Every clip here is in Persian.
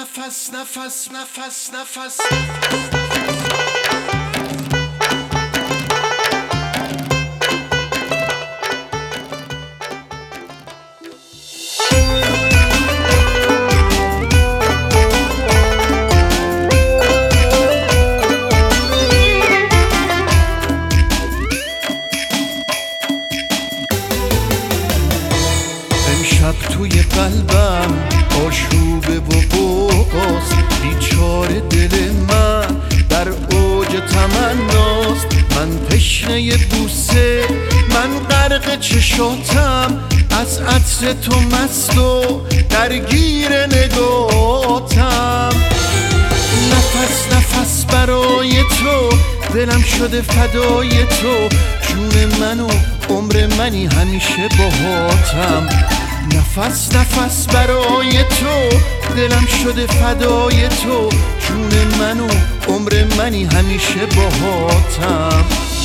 نفس نفس نفس نفس امشب توی قلبم آشوبه و بغاست، بیچاره دل من در اوج تمناست. من تشنه بوسه، من غرق چشاتم، از عطر تو مست و درگیر نگاتم. نفس نفس برای تو، دلم شده فدای تو، جون من و عمر منی همیشه باهاتم. نفس نفس برای تو، دلم شده فدای تو، جون من و عمر منی همیشه باهاتم.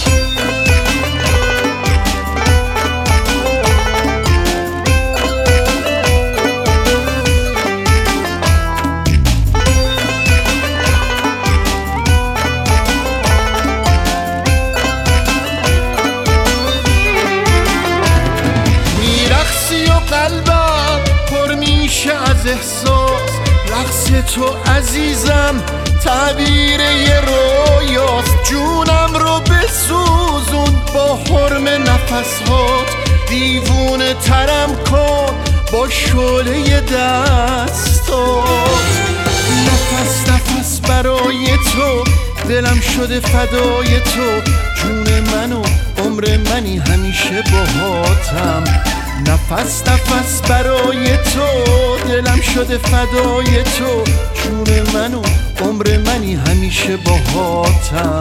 قلبم پر میشه از احساس، رقص تو عزیزم تعبیر یه رویاست. جونم رو بسوزون با حرم نفسهات، دیوونه ترم کن با شعله دستات. نفس نفس برای تو، دلم شده فدای تو، جون من و عمر منی همیشه باهاتم. نفس نفس برای تو، دلم شده فدای تو، جون من و عمر منی همیشه باهاتم.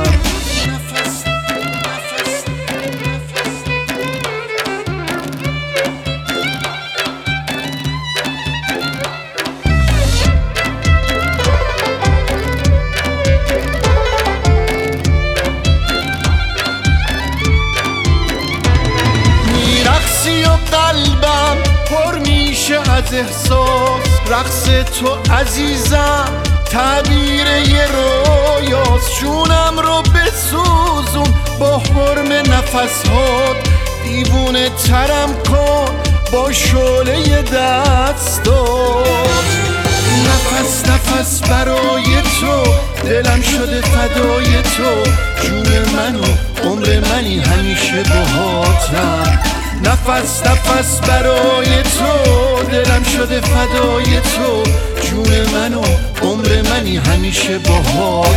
قلبم پر میشه از احساس، رقص تو عزیزم تعبیر یه رویاست. جونم رو بسوزون با حرم نفسهات، دیوونه ترم کن با شعله دستات. نفس نفس برای تو، دلم شده فدای تو، جون من و عمر منی همیشه باهاتم. نفس نفس برای تو، دلم شده فدای تو، جون من و عمر منی همیشه باهاتم.